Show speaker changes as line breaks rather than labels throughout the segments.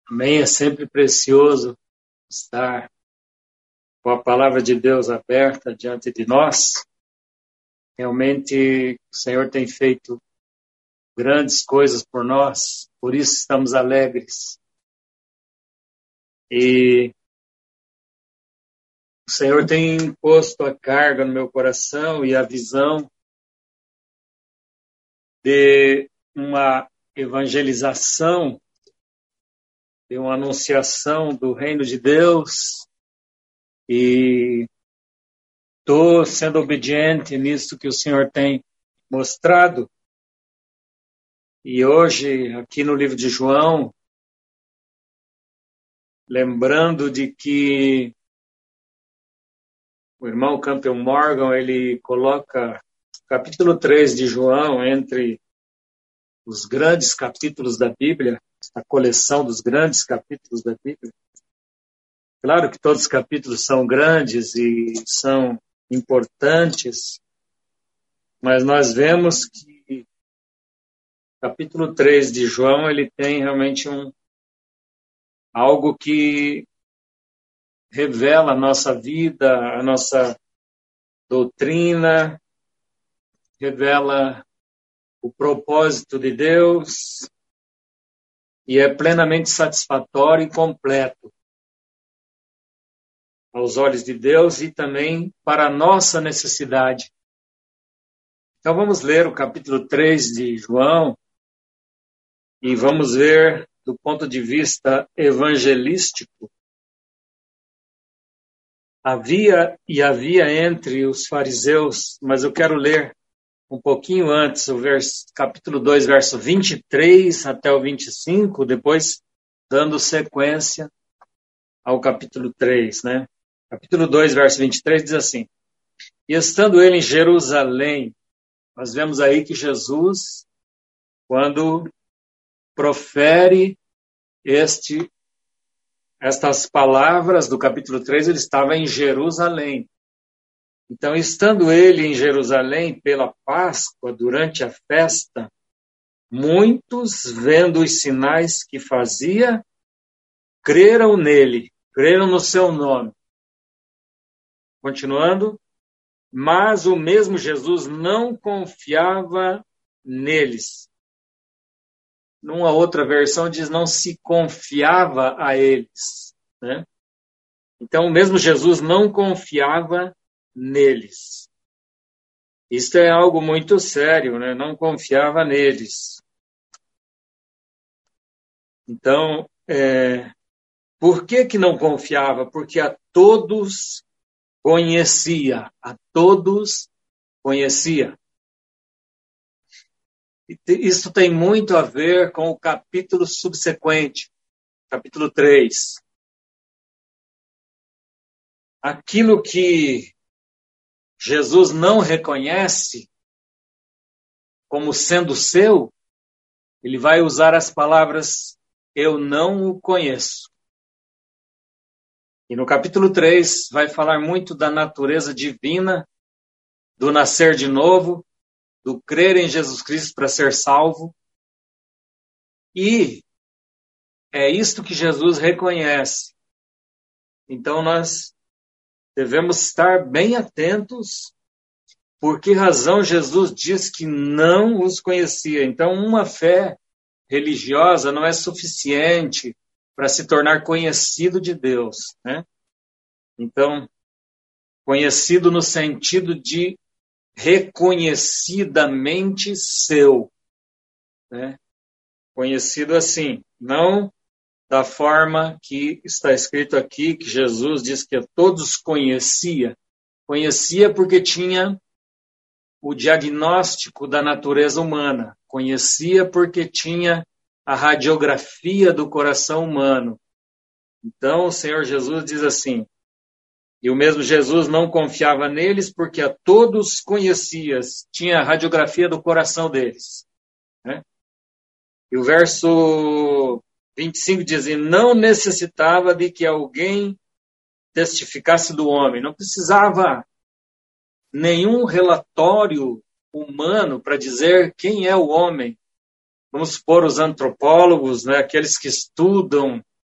Amém. É sempre precioso estar com a palavra de Deus aberta diante de nós. Realmente o Senhor tem feito grandes coisas por nós, por isso estamos alegres. E o Senhor tem posto a carga no meu coração e a visão de uma evangelização, de uma anunciação do reino de Deus, e estou sendo obediente nisso que o Senhor tem mostrado. E hoje, aqui no livro de João, lembrando de que o irmão Campbell Morgan, ele coloca o capítulo 3 de João entre os grandes capítulos da Bíblia, a coleção dos grandes capítulos da Bíblia. Claro que todos os capítulos são grandes e são importantes, mas nós vemos que o capítulo 3 de João, ele tem realmente algo que revela a nossa vida, a nossa doutrina, revela o propósito de Deus e é plenamente satisfatório e completo aos olhos de Deus e também para a nossa necessidade. Então vamos ler o capítulo 3 de João e vamos ver do ponto de vista evangelístico. Havia entre os fariseus, mas eu quero ler um pouquinho antes, o capítulo 2, verso 23 até o 25, depois dando sequência ao capítulo 3, né? Capítulo 2, verso 23 diz assim: E estando ele em Jerusalém, nós vemos aí que Jesus, quando profere estas palavras do capítulo 3, ele estava em Jerusalém. Então, estando ele em Jerusalém pela Páscoa, durante a festa, muitos, vendo os sinais que fazia, creram nele, creram no seu nome. Continuando, mas o mesmo Jesus não confiava neles. Numa outra versão diz não se confiava a eles, né? Então, o mesmo Jesus não confiava neles. Isto é algo muito sério, né? Não confiava neles. Então, por que não confiava? Porque a todos conhecia. Isso tem muito a ver com o capítulo subsequente, capítulo 3. Aquilo que Jesus não reconhece como sendo seu, ele vai usar as palavras eu não o conheço. E no capítulo 3 vai falar muito da natureza divina, do nascer de novo, do crer em Jesus Cristo para ser salvo. E é isto que Jesus reconhece. Então nós devemos estar bem atentos por que razão Jesus diz que não os conhecia. Então uma fé religiosa não é suficiente para se tornar conhecido de Deus, né? Então, conhecido no sentido de reconhecidamente seu, né? Conhecido assim, não da forma que está escrito aqui, que Jesus diz que todos conhecia. Conhecia porque tinha o diagnóstico da natureza humana. Conhecia porque tinha a radiografia do coração humano. Então, o Senhor Jesus diz assim, e o mesmo Jesus não confiava neles porque a todos conhecia, tinha a radiografia do coração deles, né? E o verso 25 diz, e não necessitava de que alguém testificasse do homem, não precisava nenhum relatório humano para dizer quem é o homem. Vamos supor os antropólogos, né, aqueles que estudam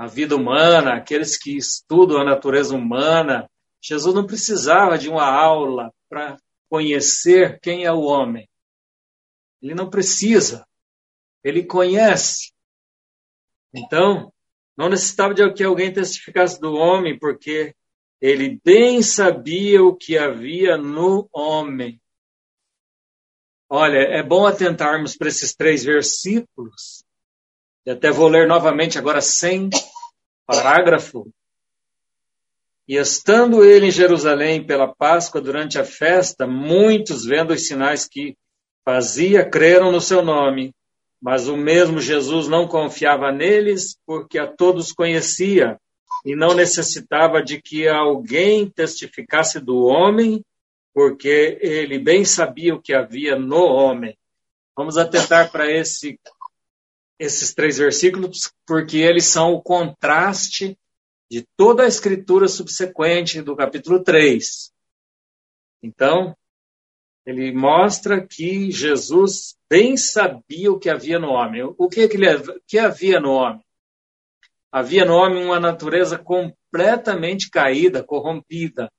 a vida humana, aqueles que estudam a natureza humana, Jesus não precisava de uma aula para conhecer quem é o homem. Ele não precisa. Ele conhece. Então, não necessitava de que alguém testificasse do homem, porque ele bem sabia o que havia no homem. Olha, é bom atentarmos para esses 3 versículos. E até vou ler novamente agora sem parágrafo. E estando ele em Jerusalém pela Páscoa durante a festa, muitos, vendo os sinais que fazia, creram no seu nome. Mas o mesmo Jesus não confiava neles, porque a todos conhecia, e não necessitava de que alguém testificasse do homem, porque ele bem sabia o que havia no homem. Vamos atentar para esses 3 versículos, porque eles são o contraste de toda a escritura subsequente do capítulo 3. Então, ele mostra que Jesus bem sabia o que havia no homem. O que havia no homem? Havia no homem uma natureza completamente caída, corrompida.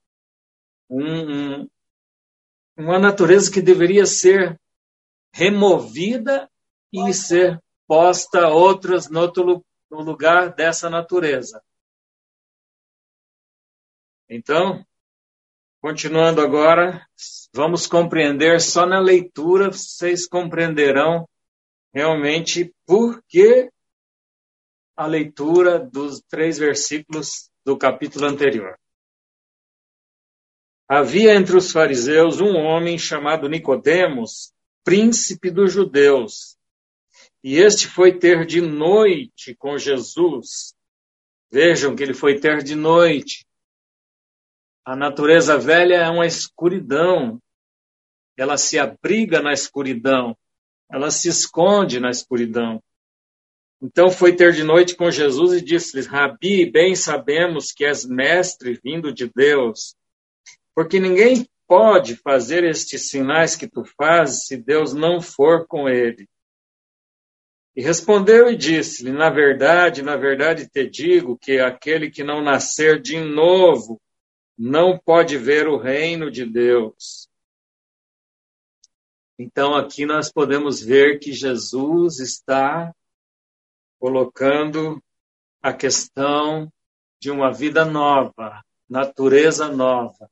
Uma natureza que deveria ser removida e ser posta outras no lugar dessa natureza. Então, continuando agora, vamos compreender, só na leitura vocês compreenderão realmente por que a leitura dos 3 versículos do capítulo anterior. Havia entre os fariseus um homem chamado Nicodemos, príncipe dos judeus, e este foi ter de noite com Jesus. Vejam que ele foi ter de noite. A natureza velha é uma escuridão. Ela se abriga na escuridão. Ela se esconde na escuridão. Então foi ter de noite com Jesus e disse-lhes: Rabi, bem sabemos que és mestre vindo de Deus, porque ninguém pode fazer estes sinais que tu fazes se Deus não for com ele. E respondeu e disse-lhe: na verdade te digo que aquele que não nascer de novo não pode ver o reino de Deus. Então aqui nós podemos ver que Jesus está colocando a questão de uma vida nova, natureza nova.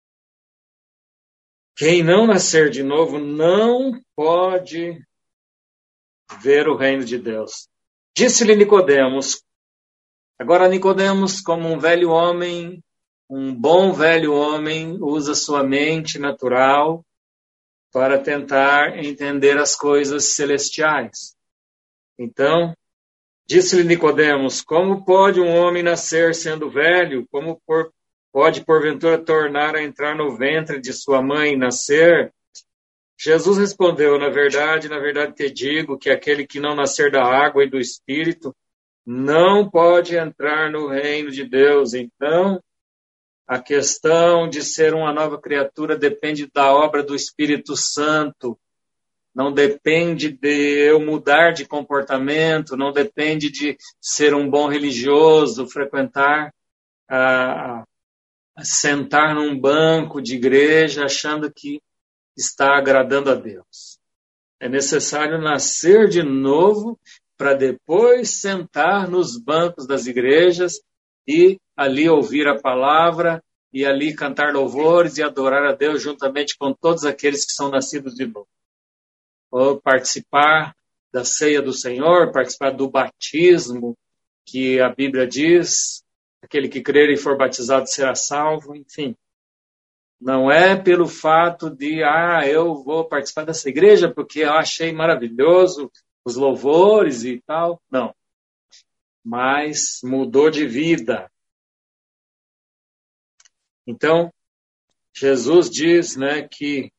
Quem não nascer de novo não pode ver o reino de Deus. Disse-lhe Nicodemos. Agora Nicodemos, como um velho homem, um bom velho homem, usa sua mente natural para tentar entender as coisas celestiais. Então, disse-lhe Nicodemos: como pode um homem nascer sendo velho? Como pode porventura tornar a entrar no ventre de sua mãe e nascer? Jesus respondeu: na verdade te digo que aquele que não nascer da água e do Espírito não pode entrar no reino de Deus. Então, a questão de ser uma nova criatura depende da obra do Espírito Santo. Não depende de eu mudar de comportamento, não depende de ser um bom religioso, frequentar, sentar num banco de igreja achando que está agradando a Deus. É necessário nascer de novo para depois sentar nos bancos das igrejas e ali ouvir a palavra e ali cantar louvores e adorar a Deus juntamente com todos aqueles que são nascidos de novo. Ou participar da ceia do Senhor, participar do batismo, que a Bíblia diz, aquele que crer e for batizado será salvo, enfim. Não é pelo fato de, eu vou participar dessa igreja porque eu achei maravilhoso os louvores e tal. Não. Mas mudou de vida. Então, Jesus diz, que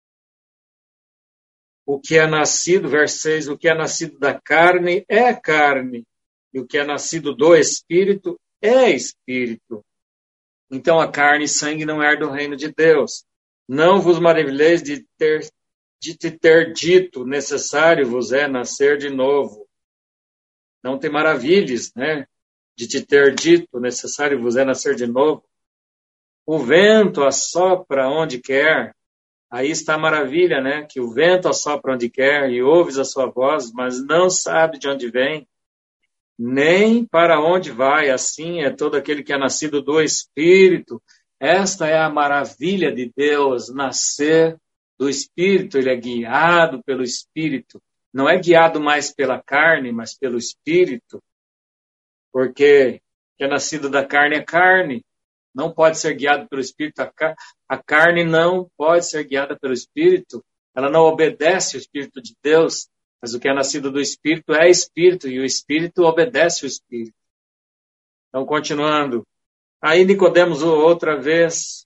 o que é nascido, verso 6, o que é nascido da carne é carne, e o que é nascido do Espírito é Espírito. Então a carne e sangue não herdam o reino de Deus. Não vos maravilheis de te ter dito, necessário vos é nascer de novo. Não te maravilhes, de te ter dito, necessário vos é nascer de novo. O vento assopra onde quer. Aí está a maravilha, né? Que o vento assopra onde quer e ouves a sua voz, mas não sabe de onde vem, nem para onde vai. Assim é todo aquele que é nascido do Espírito. Esta é a maravilha de Deus, nascer do Espírito. Ele é guiado pelo Espírito. Não é guiado mais pela carne, mas pelo Espírito. Porque que é nascido da carne é carne. Não pode ser guiado pelo Espírito. A carne não pode ser guiada pelo Espírito. Ela não obedece ao Espírito de Deus. Mas o que é nascido do Espírito é Espírito. E o Espírito obedece o Espírito. Então, continuando. Aí Nicodemos, outra vez,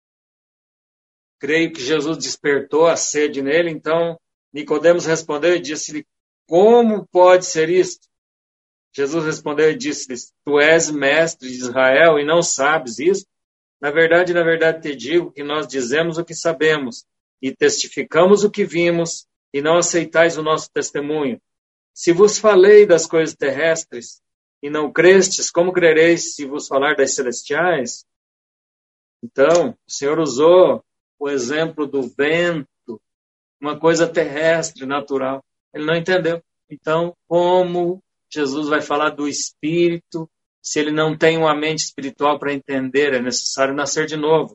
creio que Jesus despertou a sede nele. Então, Nicodemos respondeu e disse-lhe, como pode ser isto? Jesus respondeu e disse-lhe, tu és mestre de Israel e não sabes isso? Na verdade te digo que nós dizemos o que sabemos e testificamos o que vimos e não aceitais o nosso testemunho. Se vos falei das coisas terrestres e não crestes, como crereis se vos falar das celestiais? Então, o Senhor usou o exemplo do vento, uma coisa terrestre, natural. Ele não entendeu. Então, como Jesus vai falar do Espírito, se ele não tem uma mente espiritual para entender, é necessário nascer de novo.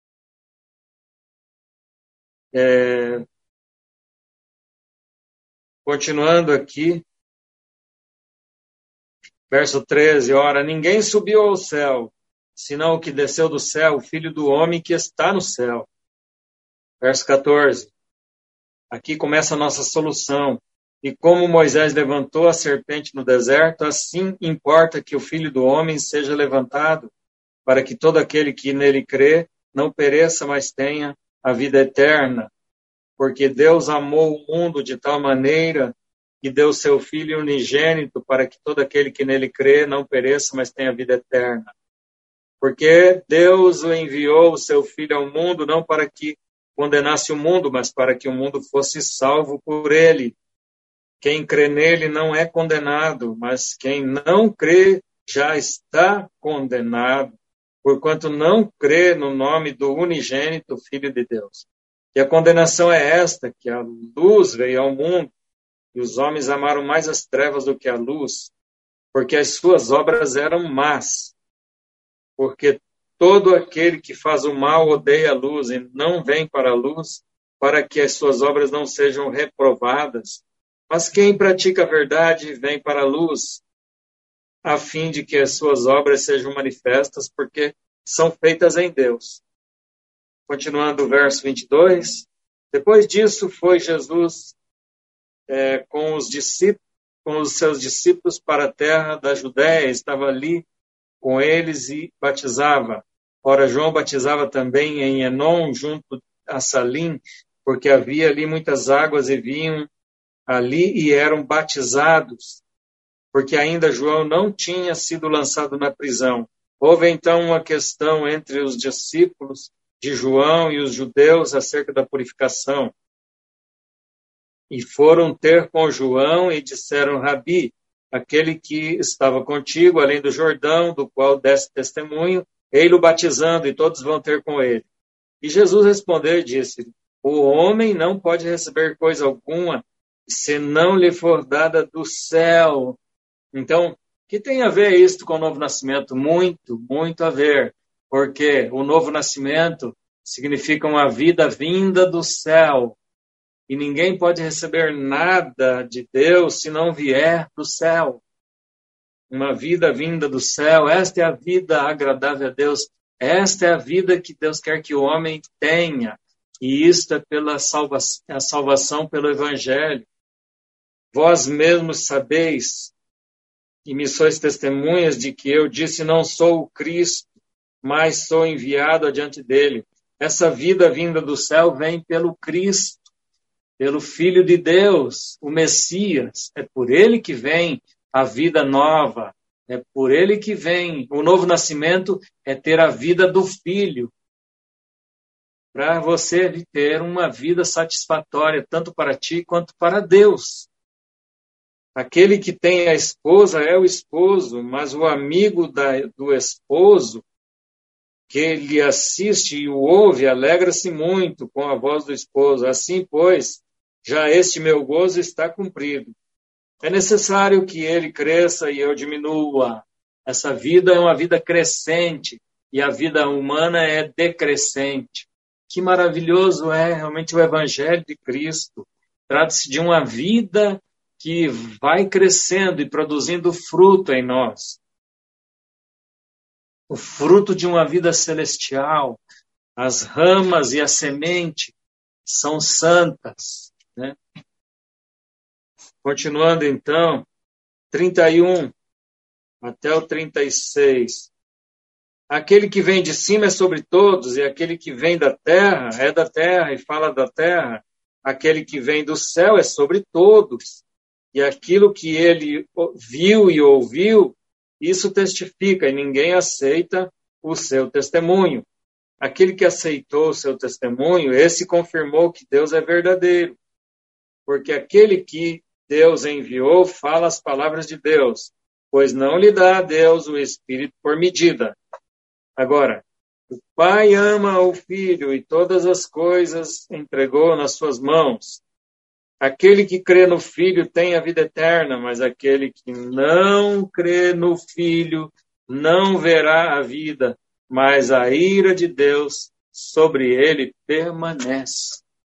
Continuando aqui, verso 13, ora, ninguém subiu ao céu, senão o que desceu do céu, o Filho do Homem que está no céu. Verso 14, aqui começa a nossa solução. E como Moisés levantou a serpente no deserto, assim importa que o Filho do Homem seja levantado, para que todo aquele que nele crê não pereça, mas tenha a vida eterna. Porque Deus amou o mundo de tal maneira que deu seu Filho unigênito para que todo aquele que nele crê não pereça, mas tenha vida eterna. Porque Deus o enviou o seu Filho ao mundo não para que condenasse o mundo, mas para que o mundo fosse salvo por ele. Quem crê nele não é condenado, mas quem não crê já está condenado, porquanto não crê no nome do unigênito Filho de Deus. E a condenação é esta, que a luz veio ao mundo, e os homens amaram mais as trevas do que a luz, porque as suas obras eram más. Porque todo aquele que faz o mal odeia a luz e não vem para a luz, para que as suas obras não sejam reprovadas. Mas quem pratica a verdade vem para a luz, a fim de que as suas obras sejam manifestas, porque são feitas em Deus. Continuando o verso 22, depois disso foi Jesus com os seus discípulos para a terra da Judéia, estava ali com eles e batizava. Ora, João batizava também em Enom, junto a Salim, porque havia ali muitas águas e vinham ali e eram batizados, porque ainda João não tinha sido lançado na prisão. Houve então uma questão entre os discípulos de João e os judeus acerca da purificação. E foram ter com João e disseram, Rabi, aquele que estava contigo, além do Jordão, do qual deste testemunho, ei-lo batizando, e todos vão ter com ele. E Jesus respondeu e disse, o homem não pode receber coisa alguma, se não lhe for dada do céu. Então, o que tem a ver isto com o novo nascimento? Muito, muito a ver, porque o novo nascimento significa uma vida vinda do céu, e ninguém pode receber nada de Deus se não vier do céu. Uma vida vinda do céu, esta é a vida agradável a Deus, esta é a vida que Deus quer que o homem tenha, e isto é pela salvação pelo Evangelho. Vós mesmos sabeis e me sois testemunhas de que eu disse não sou o Cristo, mas sou enviado adiante dele. Essa vida vinda do céu vem pelo Cristo, pelo Filho de Deus, o Messias. É por ele que vem a vida nova, é por ele que vem. O novo nascimento é ter a vida do Filho, para você ter uma vida satisfatória, tanto para ti quanto para Deus. Aquele que tem a esposa é o esposo, mas o amigo do esposo, que lhe assiste e o ouve, alegra-se muito com a voz do esposo. Assim, pois, já este meu gozo está cumprido. É necessário que ele cresça e eu diminua. Essa vida é uma vida crescente e a vida humana é decrescente. Que maravilhoso é realmente o Evangelho de Cristo. Trata-se de uma vida que vai crescendo e produzindo fruto em nós. O fruto de uma vida celestial. As ramas e a semente são santas, né? Continuando então, 31 até o 36. Aquele que vem de cima é sobre todos, e aquele que vem da terra é da terra e fala da terra. Aquele que vem do céu é sobre todos. E aquilo que ele viu e ouviu, isso testifica, e ninguém aceita o seu testemunho. Aquele que aceitou o seu testemunho, esse confirmou que Deus é verdadeiro. Porque aquele que Deus enviou fala as palavras de Deus, pois não lhe dá a Deus o Espírito por medida. Agora, o Pai ama o Filho e todas as coisas entregou nas suas mãos. Aquele que crê no Filho tem a vida eterna, mas aquele que não crê no Filho não verá a vida, mas a ira de Deus sobre ele permanece.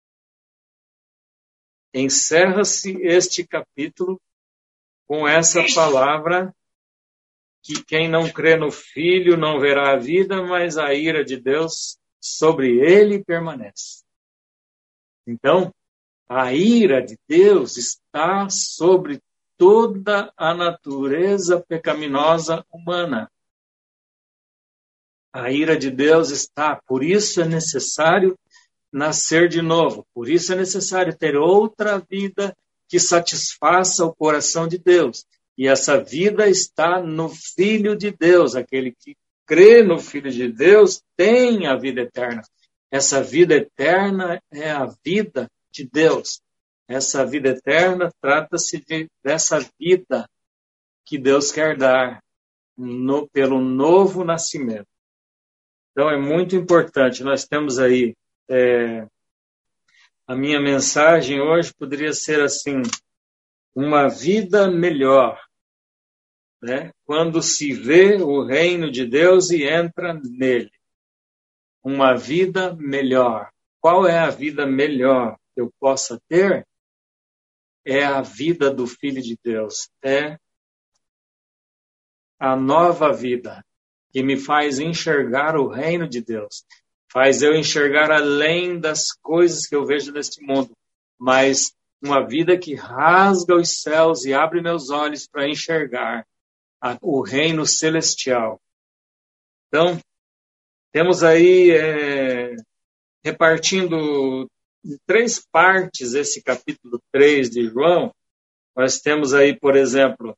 Encerra-se este capítulo com essa palavra que quem não crê no Filho não verá a vida, mas a ira de Deus sobre ele permanece. Então, a ira de Deus está sobre toda a natureza pecaminosa humana. A ira de Deus está, por isso é necessário nascer de novo, por isso é necessário ter outra vida que satisfaça o coração de Deus. E essa vida está no Filho de Deus. Aquele que crê no Filho de Deus tem a vida eterna. Essa vida eterna é a vida de Deus. Essa vida eterna trata-se dessa vida que Deus quer dar pelo novo nascimento. Então é muito importante. Nós temos aí a minha mensagem hoje poderia ser assim: uma vida melhor, né? Quando se vê o reino de Deus e entra nele. Uma vida melhor. Qual é a vida melhor que eu possa ter? É a vida do Filho de Deus. É a nova vida que me faz enxergar o reino de Deus. Faz eu enxergar além das coisas que eu vejo neste mundo, mas uma vida que rasga os céus e abre meus olhos para enxergar o reino celestial. Então, temos aí, repartindo em 3 partes esse capítulo 3 de João. Nós temos aí, por exemplo,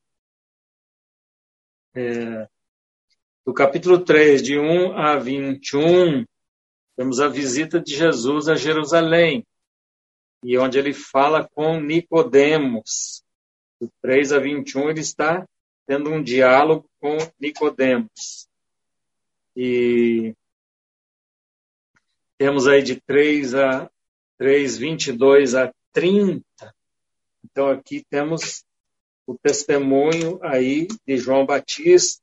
do capítulo 3, de 1 a 21, temos a visita de Jesus a Jerusalém, e onde ele fala com Nicodemos. Do 3 a 21, ele está tendo um diálogo com Nicodemos. E temos aí de 22 a 30. Então aqui temos o testemunho aí de João Batista,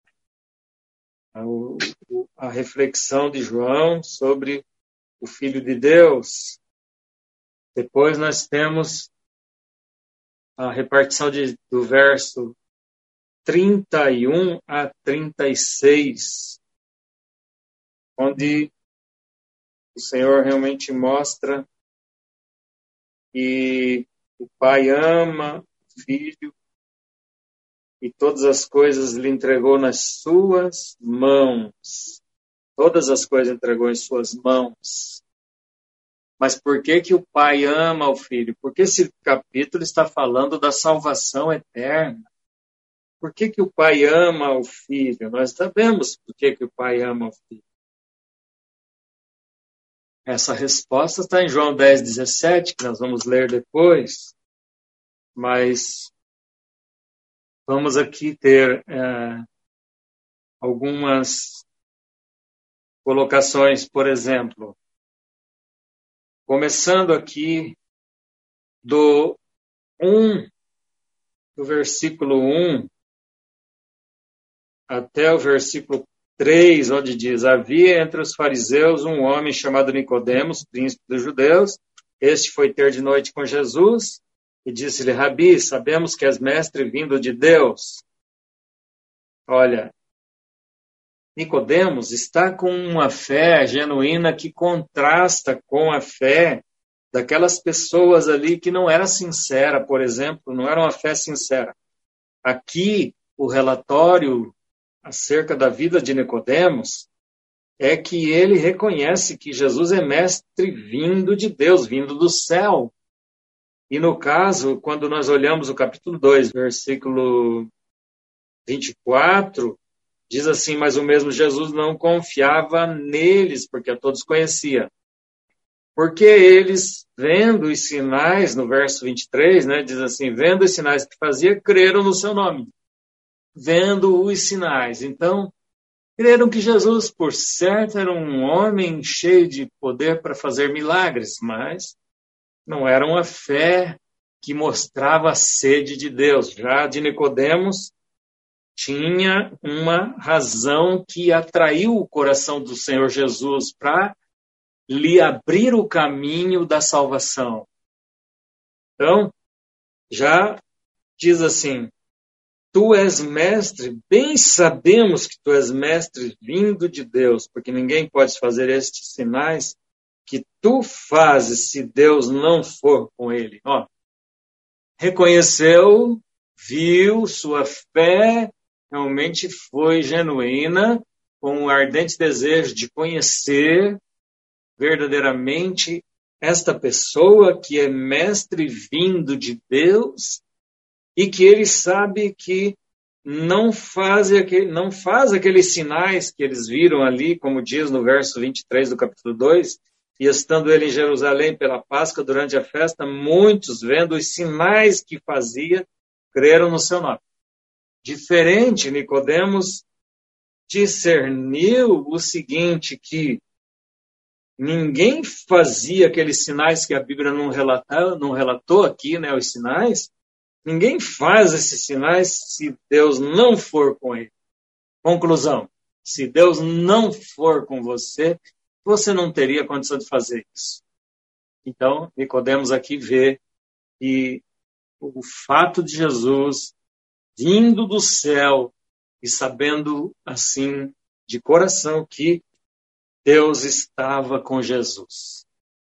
a reflexão de João sobre o Filho de Deus. Depois nós temos a repartição do verso 31 a 36, onde o Senhor realmente mostra que o Pai ama o Filho e todas as coisas lhe entregou nas suas mãos. Todas as coisas entregou em suas mãos. Mas por que o Pai ama o Filho? Porque esse capítulo está falando da salvação eterna. Por que o Pai ama o Filho? Nós sabemos por que o Pai ama o Filho. Essa resposta está em João 10:17, que nós vamos ler depois. Mas vamos aqui ter algumas colocações, por exemplo, começando aqui do versículo 1 até o versículo 3, onde diz: havia entre os fariseus um homem chamado Nicodemos, príncipe dos judeus. Este foi ter de noite com Jesus e disse-lhe: Rabi, sabemos que és mestre vindo de Deus. Olha, Nicodemos está com uma fé genuína que contrasta com a fé daquelas pessoas ali que não era sincera, por exemplo, não era uma fé sincera. Aqui, o relatório acerca da vida de Nicodemos é que ele reconhece que Jesus é mestre vindo de Deus, vindo do céu. E no caso, quando nós olhamos o capítulo 2, versículo 24, diz assim: mas o mesmo Jesus não confiava neles, porque a todos conhecia. Porque eles, vendo os sinais, no verso 23, né, diz assim: vendo os sinais que fazia, creram no seu nome. Vendo os sinais. Então, creram que Jesus, por certo, era um homem cheio de poder para fazer milagres, mas não era uma fé que mostrava a sede de Deus. Já de Nicodemos, tinha uma razão que atraiu o coração do Senhor Jesus para lhe abrir o caminho da salvação. Então, já diz assim: tu és mestre, bem sabemos que tu és mestre vindo de Deus, porque ninguém pode fazer estes sinais que tu fazes se Deus não for com ele. Ó, reconheceu, viu, sua fé realmente foi genuína, com um ardente desejo de conhecer verdadeiramente esta pessoa que é mestre vindo de Deus e que ele sabe que não faz aqueles sinais que eles viram ali, como diz no verso 23 do capítulo 2, e estando ele em Jerusalém pela Páscoa durante a festa, muitos, vendo os sinais que fazia, creram no seu nome. Diferente, Nicodemos discerniu o seguinte, que ninguém fazia aqueles sinais que a Bíblia não relatou aqui, né, os sinais. Ninguém faz esses sinais se Deus não for com ele. Conclusão: se Deus não for com você, você não teria condição de fazer isso. Então, Nicodemos aqui vê que o fato de Jesus vindo do céu e sabendo assim de coração que Deus estava com Jesus.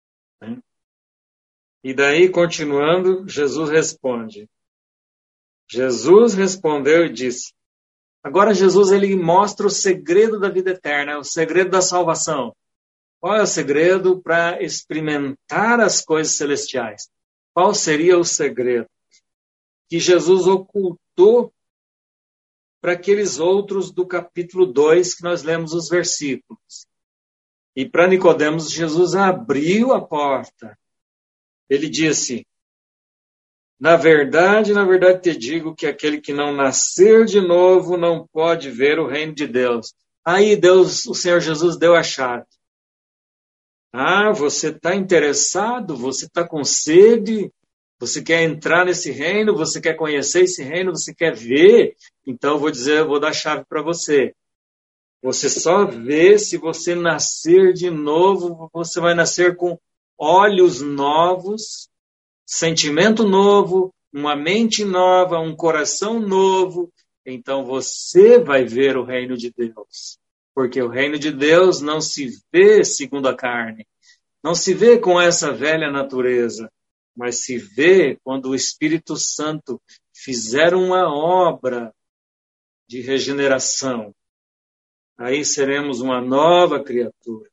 E daí, continuando, Jesus responde. Jesus respondeu e disse. Agora Jesus ele mostra o segredo da vida eterna, o segredo da salvação. Qual é o segredo para experimentar as coisas celestiais? Qual seria o segredo? Que Jesus ocultou para aqueles outros do capítulo 2 que nós lemos os versículos. E para Nicodemos, Jesus abriu a porta. Ele disse: na verdade te digo que aquele que não nascer de novo não pode ver o reino de Deus. Aí Deus, o Senhor Jesus deu a chave. Ah, você está interessado? Você está com sede? Você quer entrar nesse reino? Você quer conhecer esse reino? Você quer ver? Então eu vou dar a chave para você. Você só vê se você nascer de novo. Você vai nascer com olhos novos, sentimento novo, uma mente nova, um coração novo. Então você vai ver o reino de Deus. Porque o reino de Deus não se vê segundo a carne. Não se vê com essa velha natureza. Mas se vê quando o Espírito Santo fizer uma obra de regeneração. Aí seremos uma nova criatura.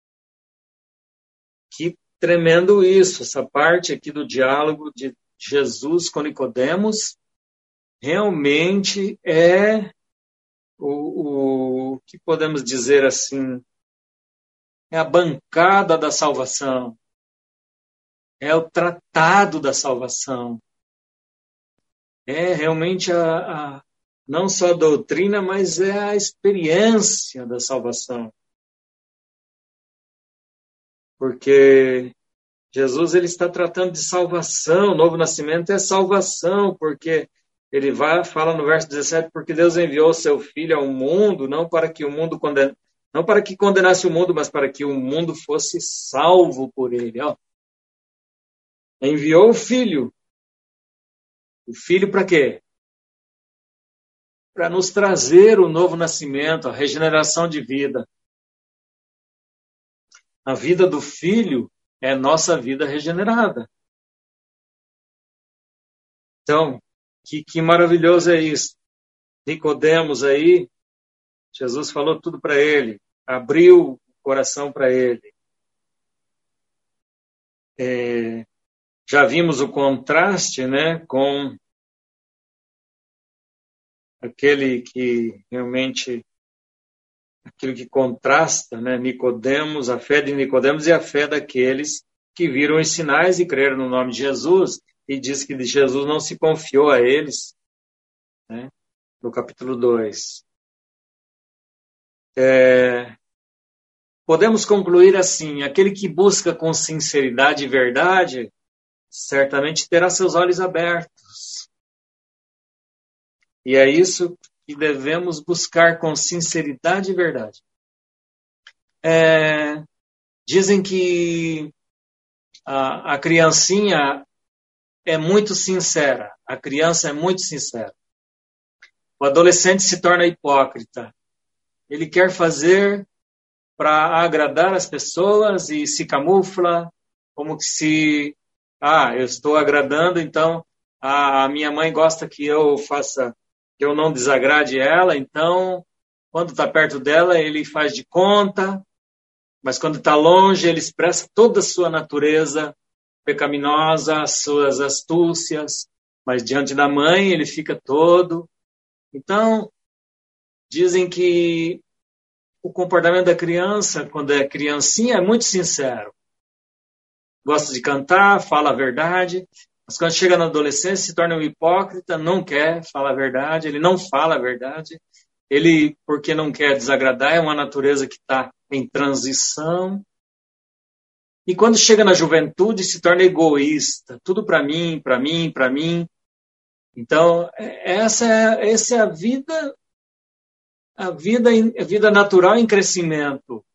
Que tremendo isso, essa parte aqui do diálogo de Jesus com Nicodemos, realmente é o que podemos dizer assim, é a bancada da salvação, é o tratado da salvação. é realmente não só a doutrina, mas é a experiência da salvação. Porque Jesus ele está tratando de salvação, o novo nascimento é salvação, porque ele fala no verso 17, porque Deus enviou o seu Filho ao mundo, não para que condenasse o mundo, mas para que o mundo fosse salvo por ele. Ó. Enviou o Filho. O Filho para quê? Para nos trazer o novo nascimento, a regeneração de vida. A vida do Filho é nossa vida regenerada. Então, que maravilhoso é isso. Nicodemos aí, Jesus falou tudo para ele, abriu o coração para ele. Já vimos o contraste, né, com aquele que realmente, aquilo que contrasta, né, Nicodemos, a fé de Nicodemos e a fé daqueles que viram os sinais e creram no nome de Jesus, e diz que Jesus não se confiou a eles, né, no capítulo 2. Podemos concluir assim, aquele que busca com sinceridade e verdade, certamente terá seus olhos abertos. E é isso que devemos buscar com sinceridade e verdade. Dizem que a criancinha é muito sincera. A criança é muito sincera. O adolescente se torna hipócrita. Ele quer fazer para agradar as pessoas e se camufla como que se... eu estou agradando, então a minha mãe gosta que eu faça, que eu não desagrade ela, então quando está perto dela ele faz de conta, mas quando está longe ele expressa toda a sua natureza pecaminosa, as suas astúcias, mas diante da mãe ele fica todo. Então, dizem que o comportamento da criança, quando é criancinha, é muito sincero. Gosta de cantar, fala a verdade, mas quando chega na adolescência se torna um hipócrita, não quer falar a verdade, ele não fala a verdade, ele, porque não quer desagradar, é uma natureza que está em transição. E quando chega na juventude se torna egoísta, tudo para mim, para mim, para mim. Então, essa é a vida natural em crescimento.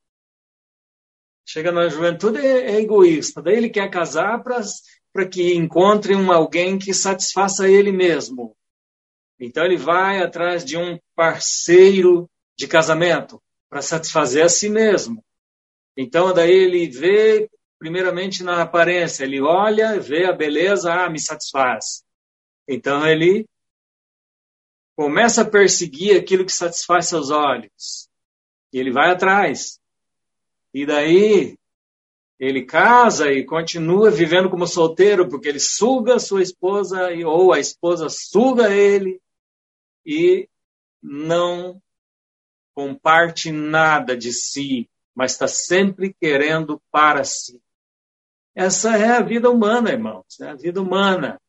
Chega na juventude, é egoísta. Daí ele quer casar para que encontre alguém que satisfaça ele mesmo. Então ele vai atrás de um parceiro de casamento para satisfazer a si mesmo. Então daí ele vê, primeiramente na aparência, ele olha, vê a beleza, me satisfaz. Então ele começa a perseguir aquilo que satisfaz seus olhos. E ele vai atrás. E daí ele casa e continua vivendo como solteiro, porque ele suga a sua esposa, ou a esposa suga ele, e não comparte nada de si, mas está sempre querendo para si. Essa é a vida humana, irmãos, é a vida humana.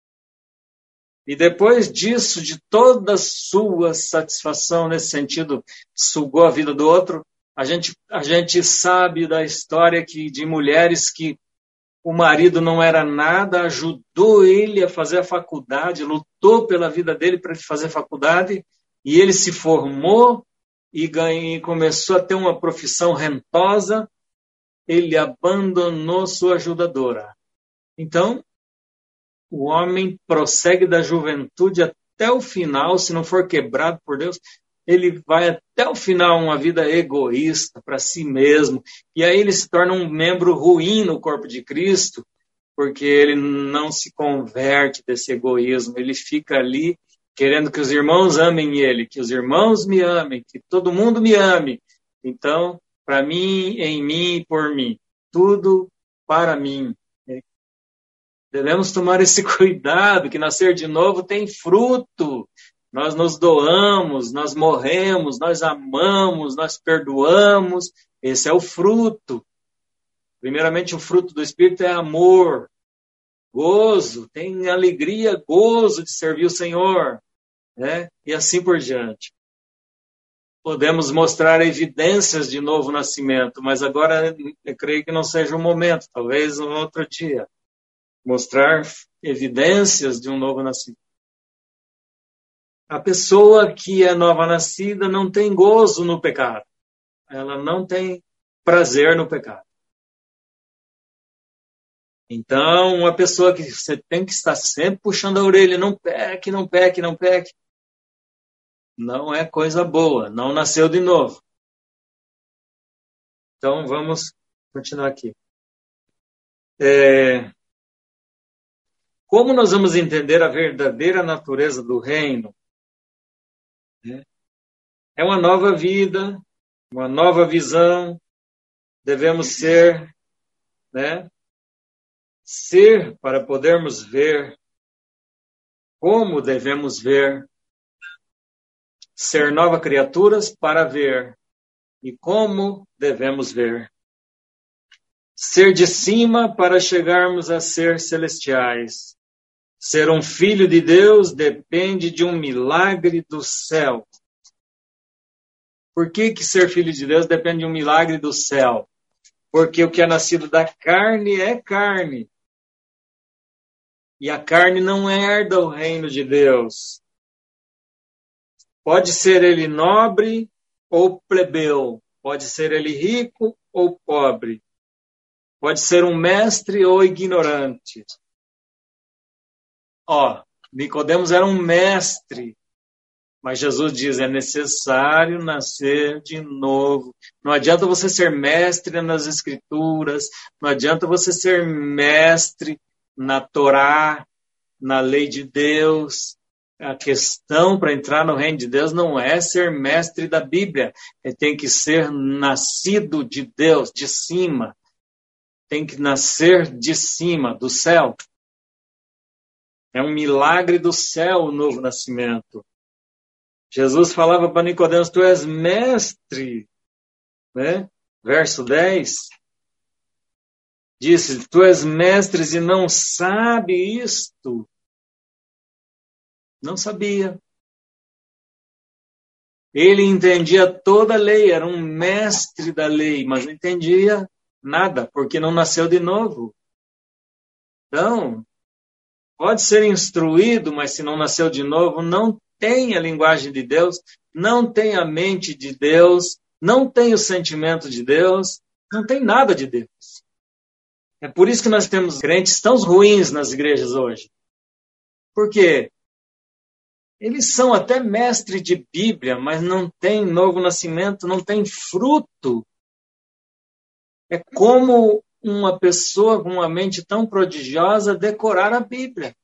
E depois disso, de toda a sua satisfação nesse sentido, sugou a vida do outro, a gente sabe da história de mulheres que o marido não era nada, ajudou ele a fazer a faculdade, lutou pela vida dele para ele fazer a faculdade, e ele se formou e começou a ter uma profissão rentosa, ele abandonou sua ajudadora. Então, o homem prossegue da juventude até o final, se não for quebrado por Deus, ele vai até o final uma vida egoísta para si mesmo. E aí ele se torna um membro ruim no corpo de Cristo, porque ele não se converte desse egoísmo. Ele fica ali querendo que os irmãos amem ele, que os irmãos me amem, que todo mundo me ame. Então, para mim, em mim e por mim. Tudo para mim. Devemos tomar esse cuidado, que nascer de novo tem fruto. Nós nos doamos, nós morremos, nós amamos, nós perdoamos. Esse é o fruto. Primeiramente, o fruto do Espírito é amor. gozo, tem alegria, gozo de servir o Senhor, né? E assim por diante. Podemos mostrar evidências de novo nascimento, mas agora eu creio que não seja o momento, talvez um outro dia. Mostrar evidências de um novo nascimento. A pessoa que é nova nascida não tem gozo no pecado. Ela não tem prazer no pecado. Então, uma pessoa que você tem que estar sempre puxando a orelha, não peque, não peque, não peque, não é coisa boa, não nasceu de novo. Então, vamos continuar aqui. Como nós vamos entender a verdadeira natureza do reino? É uma nova vida, uma nova visão, devemos ser, né? Ser para podermos ver, como devemos ver, ser nova criaturas para ver, e como devemos ver. Ser de cima para chegarmos a ser celestiais. Ser um filho de Deus depende de um milagre do céu. Por que ser filho de Deus depende de um milagre do céu? Porque o que é nascido da carne é carne. E a carne não herda o reino de Deus. Pode ser ele nobre ou plebeu. Pode ser ele rico ou pobre. Pode ser um mestre ou ignorante. Nicodemos era um mestre. Mas Jesus diz, é necessário nascer de novo. Não adianta você ser mestre nas Escrituras. Não adianta você ser mestre na Torá, na lei de Deus. A questão para entrar no reino de Deus não é ser mestre da Bíblia. Tem que ser nascido de Deus, de cima. Tem que nascer de cima, do céu. É um milagre do céu o novo nascimento. Jesus falava para Nicodemos, tu és mestre, né? Verso 10, disse, tu és mestre e não sabe isto. Não sabia. Ele entendia toda a lei, era um mestre da lei, mas não entendia nada, porque não nasceu de novo. Então, pode ser instruído, mas se não nasceu de novo, não tem a linguagem de Deus, não tem a mente de Deus, não tem o sentimento de Deus, não tem nada de Deus. É por isso que nós temos crentes tão ruins nas igrejas hoje. Por quê? Eles são até mestre de Bíblia, mas não tem novo nascimento, não tem fruto. É como uma pessoa com uma mente tão prodigiosa decorar a Bíblia,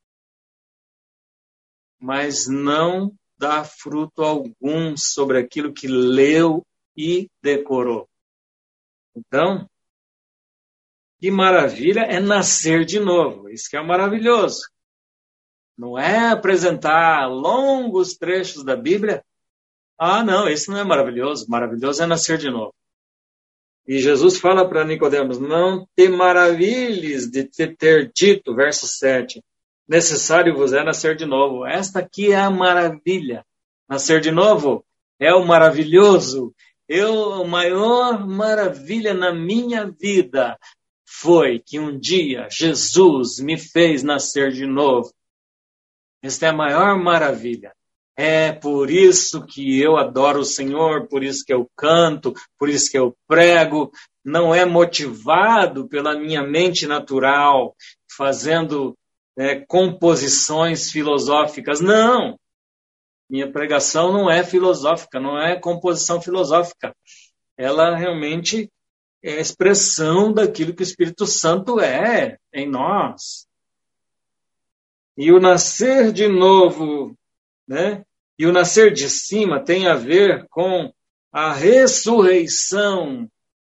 mas não dá fruto algum sobre aquilo que leu e decorou. Então, que maravilha é nascer de novo. Isso que é maravilhoso. Não é apresentar longos trechos da Bíblia. Não, isso não é maravilhoso. Maravilhoso é nascer de novo. E Jesus fala para Nicodemos, não te maravilhes de te ter dito, verso 7, necessário vos é nascer de novo. Esta aqui é a maravilha. Nascer de novo é o maravilhoso. A maior maravilha na minha vida foi que um dia Jesus me fez nascer de novo. Esta é a maior maravilha. É por isso que eu adoro o Senhor, por isso que eu canto, por isso que eu prego. Não é motivado pela minha mente natural, fazendo composições filosóficas. Não! Minha pregação não é filosófica, não é composição filosófica. Ela realmente é a expressão daquilo que o Espírito Santo é em nós. E o nascer de novo, né? E o nascer de cima tem a ver com a ressurreição.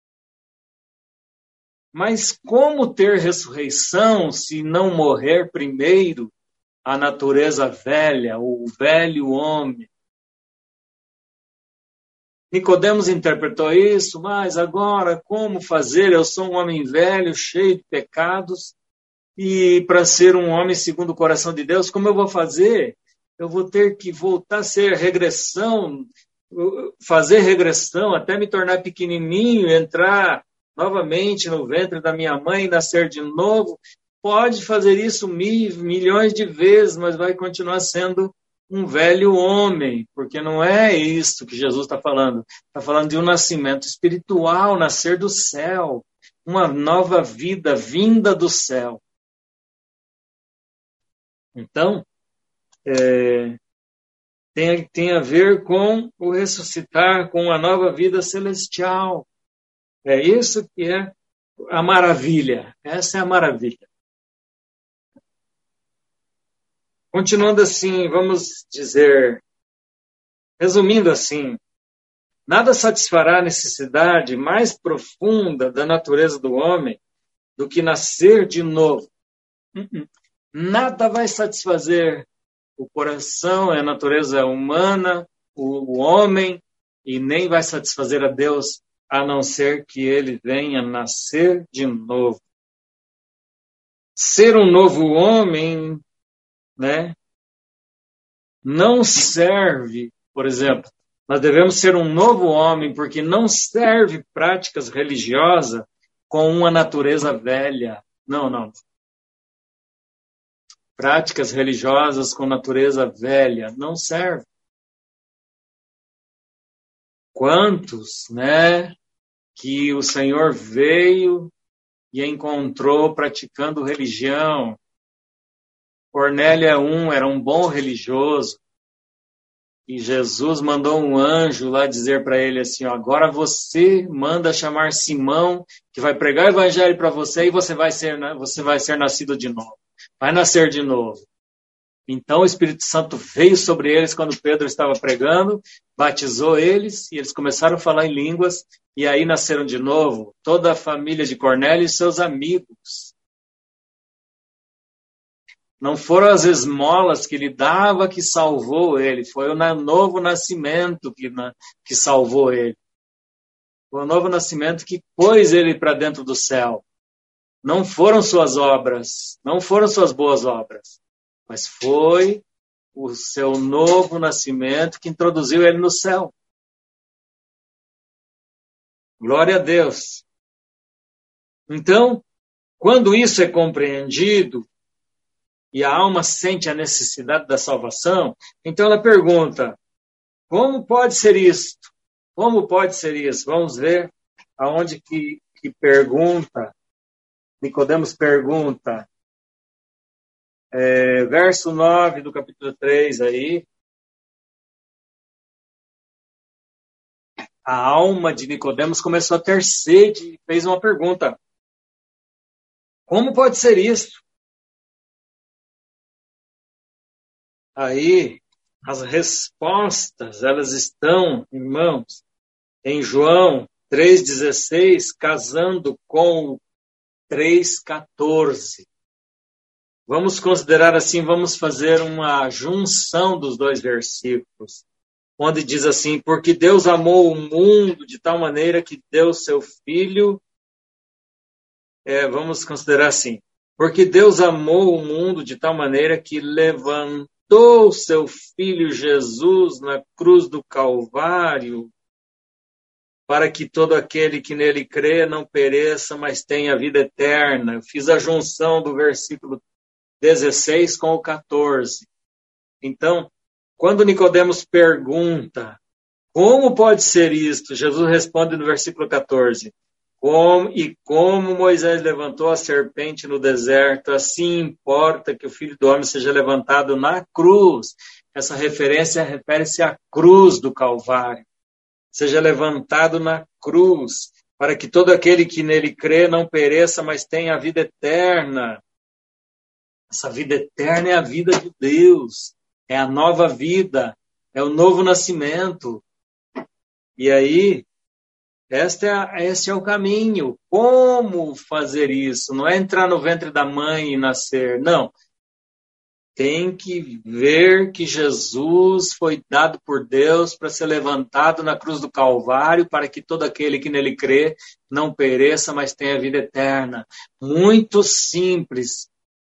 Mas como ter ressurreição se não morrer primeiro a natureza velha, o velho homem? Nicodemos interpretou isso, mas agora como fazer? Eu sou um homem velho, cheio de pecados. E para ser um homem segundo o coração de Deus, como eu vou fazer? Eu vou ter que voltar a ser regressão, fazer regressão até me tornar pequenininho, entrar novamente no ventre da minha mãe e nascer de novo. Pode fazer isso milhões de vezes, mas vai continuar sendo um velho homem, porque não é isso que Jesus está falando. Está falando de um nascimento espiritual, nascer do céu, uma nova vida vinda do céu. Então, tem a ver com o ressuscitar, com a nova vida celestial. É isso que é a maravilha. Essa é a maravilha. Continuando assim, vamos dizer, resumindo assim, nada satisfará a necessidade mais profunda da natureza do homem do que nascer de novo. Nada vai satisfazer o coração, a natureza humana, o homem, e nem vai satisfazer a Deus, a não ser que ele venha nascer de novo. Ser um novo homem, né, não serve, por exemplo, nós devemos ser um novo homem porque não serve práticas religiosas com uma natureza velha. Não. Práticas religiosas com natureza velha não serve. Quantos, né, que o Senhor veio e encontrou praticando religião? Cornélio era um bom religioso. E Jesus mandou um anjo lá dizer para ele assim, ó, agora você manda chamar Simão, que vai pregar o evangelho para você e você vai ser nascido de novo. Vai nascer de novo. Então o Espírito Santo veio sobre eles quando Pedro estava pregando, batizou eles e eles começaram a falar em línguas e aí nasceram de novo toda a família de Cornélio e seus amigos. Não foram as esmolas que ele dava que salvou ele, foi o novo nascimento que salvou ele. Foi o novo nascimento que pôs ele para dentro do céu. Não foram suas obras, não foram suas boas obras, mas foi o seu novo nascimento que introduziu ele no céu. Glória a Deus. Então, quando isso é compreendido, e a alma sente a necessidade da salvação, então ela pergunta, como pode ser isto? Como pode ser isso? Vamos ver aonde que pergunta, Nicodemos pergunta, verso 9 do capítulo 3 aí, a alma de Nicodemos começou a ter sede e fez uma pergunta, como pode ser isto? Aí, as respostas, elas estão, irmãos, em João 3,16, casando com o 3,14. Vamos considerar assim, vamos fazer uma junção dos dois versículos, onde diz assim, porque Deus amou o mundo de tal maneira que deu seu Filho, vamos considerar assim, porque Deus amou o mundo de tal maneira que levantou seu Filho Jesus na cruz do Calvário, para que todo aquele que nele crê não pereça, mas tenha vida eterna. Eu fiz a junção do versículo 16 com o 14. Então, quando Nicodemos pergunta, como pode ser isto? Jesus responde no versículo 14, como Moisés levantou a serpente no deserto, assim importa que o Filho do Homem seja levantado na cruz. Essa referência refere-se à cruz do Calvário. Seja levantado na cruz, para que todo aquele que nele crê não pereça, mas tenha a vida eterna. Essa vida eterna é a vida de Deus, é a nova vida, é o novo nascimento. E aí, esse é o caminho. Como fazer isso? Não é entrar no ventre da mãe e nascer, não. Tem que ver que Jesus foi dado por Deus para ser levantado na cruz do Calvário, para que todo aquele que nele crê não pereça, mas tenha vida eterna. Muito simples.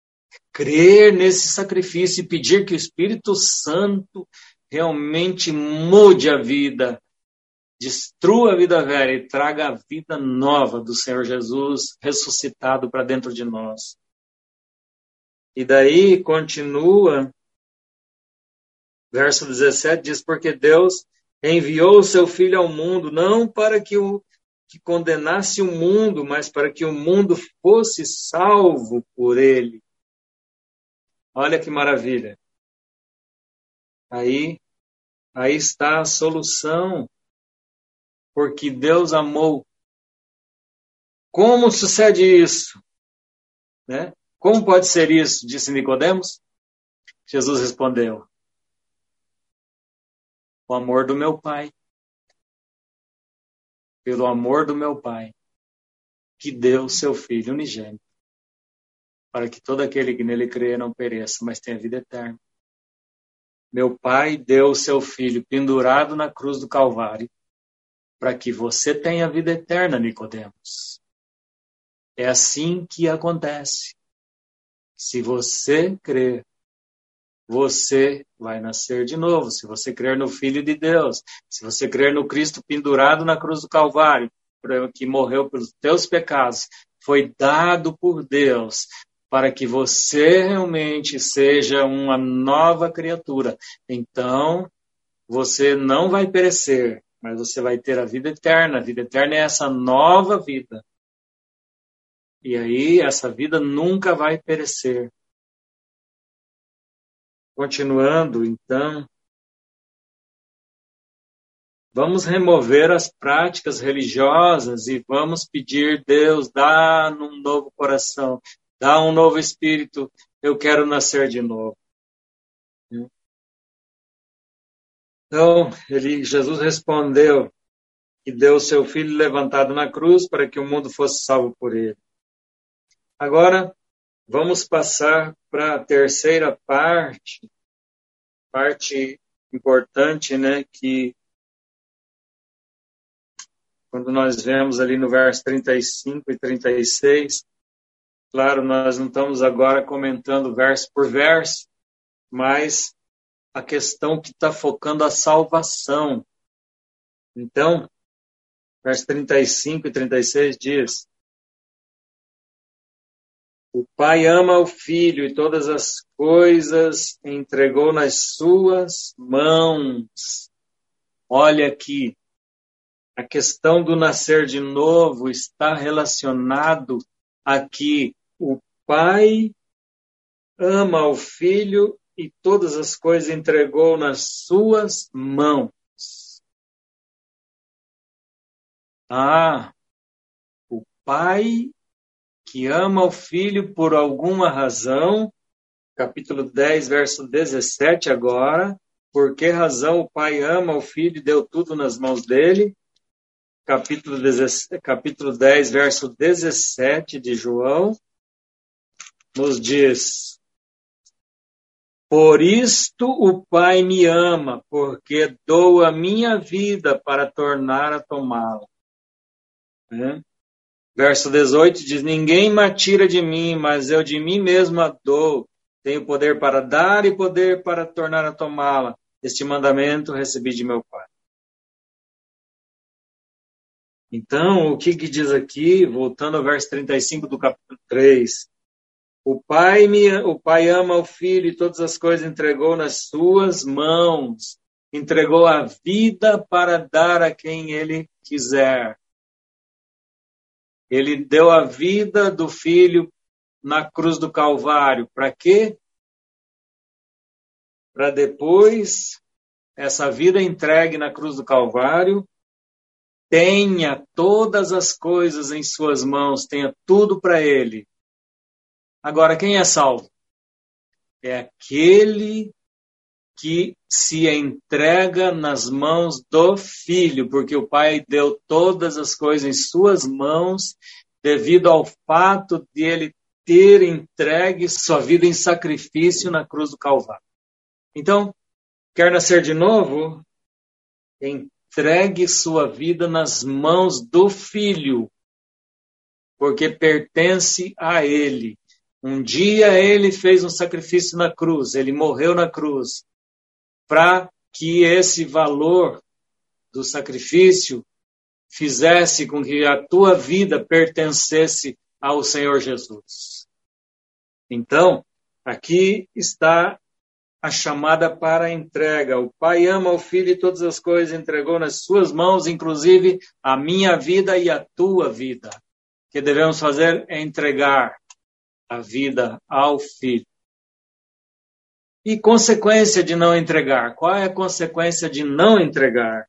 crer nesse sacrifício e pedir que o Espírito Santo realmente mude a vida, destrua a vida velha e traga a vida nova do Senhor Jesus ressuscitado para dentro de nós. E daí continua, verso 17 diz, porque Deus enviou o seu Filho ao mundo, não para que condenasse o mundo, mas para que o mundo fosse salvo por ele. Olha que maravilha. Aí está a solução, porque Deus amou. Como sucede isso? Né? Como pode ser isso? Disse Nicodemos. Jesus respondeu, o amor do meu Pai. Pelo amor do meu Pai, que deu seu Filho unigênito, para que todo aquele que nele crê não pereça, mas tenha vida eterna. Meu Pai deu o seu Filho pendurado na cruz do Calvário, para que você tenha vida eterna, Nicodemos. É assim que acontece. Se você crer, você vai nascer de novo. Se você crer no Filho de Deus, se você crer no Cristo pendurado na cruz do Calvário, que morreu pelos teus pecados, foi dado por Deus para que você realmente seja uma nova criatura. Então, você não vai perecer, mas você vai ter a vida eterna. A vida eterna é essa nova vida. E aí, essa vida nunca vai perecer. Continuando, então, vamos remover as práticas religiosas e vamos pedir, Deus, dá um novo coração, dá um novo espírito, eu quero nascer de novo. Então, Jesus respondeu que deu o seu Filho levantado na cruz para que o mundo fosse salvo por ele. Agora, vamos passar para a terceira parte importante, né, que quando nós vemos ali no verso 35 e 36, claro, nós não estamos agora comentando verso por verso, mas a questão que está focando a salvação. Então, verso 35 e 36 diz, o Pai ama o Filho e todas as coisas entregou nas suas mãos. Olha aqui, a questão do nascer de novo está relacionado a que o Pai ama o Filho e todas as coisas entregou nas suas mãos. O Pai que ama o Filho por alguma razão, capítulo 10, verso 17 agora, por que razão o Pai ama o Filho e deu tudo nas mãos dele? Capítulo 10, verso 17 de João, nos diz, por isto o Pai me ama, porque dou a minha vida para tornar a tomá-la. Verso 18 diz, ninguém me tira de mim, mas eu de mim mesmo a dou. Tenho poder para dar e poder para tornar a tomá-la. Este mandamento recebi de meu Pai. Então, o que diz aqui, voltando ao verso 35 do capítulo 3, o Pai ama o Filho e todas as coisas entregou nas suas mãos, entregou a vida para dar a quem Ele quiser. Ele deu a vida do Filho na cruz do Calvário. Para quê? Para depois, essa vida entregue na cruz do Calvário, tenha todas as coisas em suas mãos, tenha tudo para ele. Agora, quem é salvo? É aquele que se entrega nas mãos do Filho, porque o Pai deu todas as coisas em suas mãos, devido ao fato de ele ter entregue sua vida em sacrifício na cruz do Calvário. Então, quer nascer de novo? Entregue sua vida nas mãos do Filho, porque pertence a Ele. Um dia ele fez um sacrifício na cruz, ele morreu na cruz, para que esse valor do sacrifício fizesse com que a tua vida pertencesse ao Senhor Jesus. Então, aqui está a chamada para a entrega. O Pai ama o Filho e todas as coisas entregou nas suas mãos, inclusive a minha vida e a tua vida. O que devemos fazer é entregar a vida ao Filho. E consequência de não entregar? Qual é a consequência de não entregar?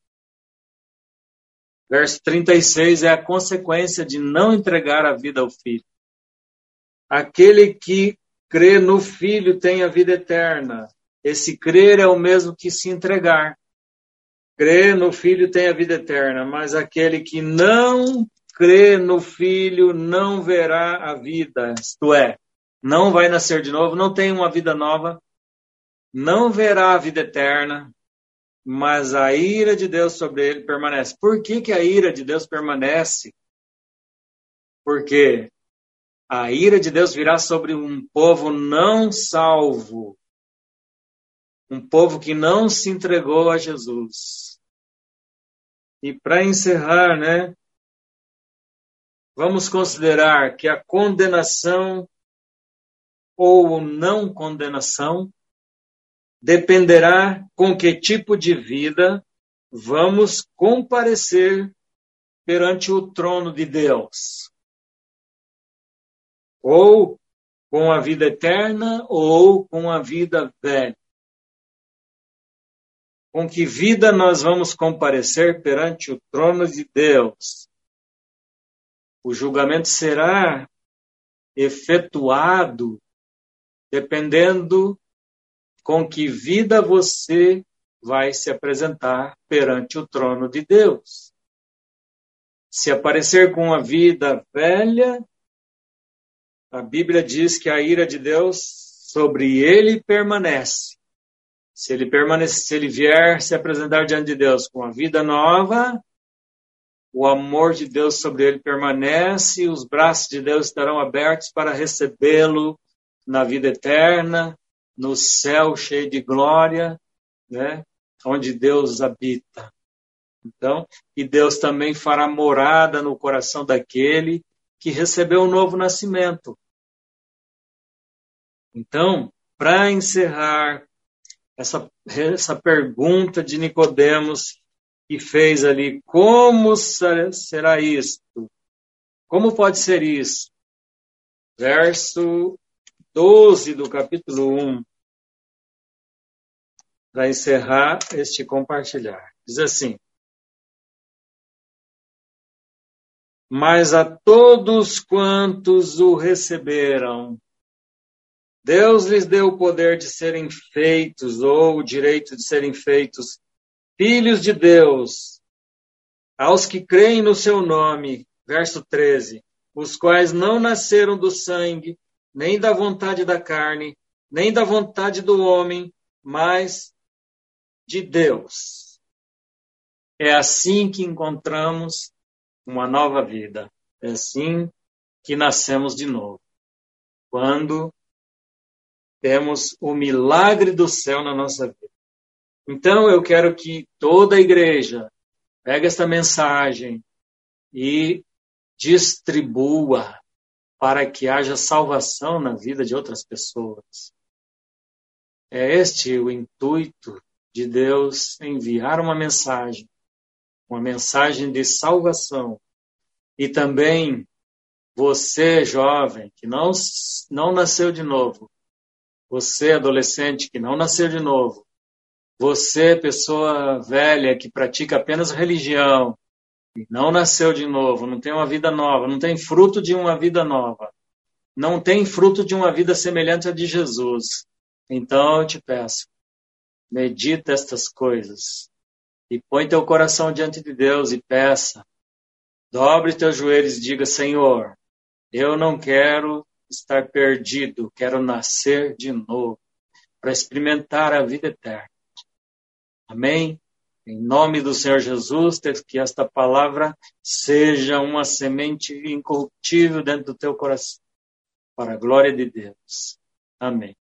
Verso 36 é a consequência de não entregar a vida ao Filho. Aquele que crê no Filho tem a vida eterna. Esse crer é o mesmo que se entregar. Crer no Filho tem a vida eterna, mas aquele que não crê no Filho não verá a vida, isto é, não vai nascer de novo, não tem uma vida nova, não verá a vida eterna, mas a ira de Deus sobre ele permanece. Por que a ira de Deus permanece? Porque a ira de Deus virá sobre um povo não salvo, um povo que não se entregou a Jesus. E para encerrar, vamos considerar que a condenação ou não condenação dependerá com que tipo de vida vamos comparecer perante o trono de Deus. Ou com a vida eterna ou com a vida velha. Com que vida nós vamos comparecer perante o trono de Deus? O julgamento será efetuado dependendo com que vida você vai se apresentar perante o trono de Deus. Se aparecer com a vida velha, a Bíblia diz que a ira de Deus sobre ele permanece. Se ele vier se apresentar diante de Deus com a vida nova, o amor de Deus sobre ele permanece, e os braços de Deus estarão abertos para recebê-lo na vida eterna, no céu cheio de glória, onde Deus habita. Então, e Deus também fará morada no coração daquele que recebeu um novo nascimento. Então, para encerrar essa pergunta de Nicodemos, que fez ali, como será isto? Como pode ser isso? Verso 12 do capítulo 1, para encerrar este compartilhar. Diz assim: mas a todos quantos o receberam, Deus lhes deu o poder de serem feitos, ou o direito de serem feitos, filhos de Deus, aos que creem no seu nome, verso 13, os quais não nasceram do sangue, nem da vontade da carne, nem da vontade do homem, mas de Deus. É assim que encontramos uma nova vida. É assim que nascemos de novo. Quando temos o milagre do céu na nossa vida. Então, eu quero que toda a igreja pegue esta mensagem e distribua para que haja salvação na vida de outras pessoas. É este o intuito de Deus, enviar uma mensagem de salvação. E também você, jovem, que não nasceu de novo, você, adolescente, que não nasceu de novo, você, pessoa velha, que pratica apenas religião, e não nasceu de novo, não tem uma vida nova, não tem fruto de uma vida nova, não tem fruto de uma vida semelhante à de Jesus. Então eu te peço, medita estas coisas e põe teu coração diante de Deus e peça. Dobre teus joelhos e diga: Senhor, eu não quero estar perdido, quero nascer de novo para experimentar a vida eterna. Amém? Em nome do Senhor Jesus, que esta palavra seja uma semente incorruptível dentro do teu coração. para a glória de Deus. Amém.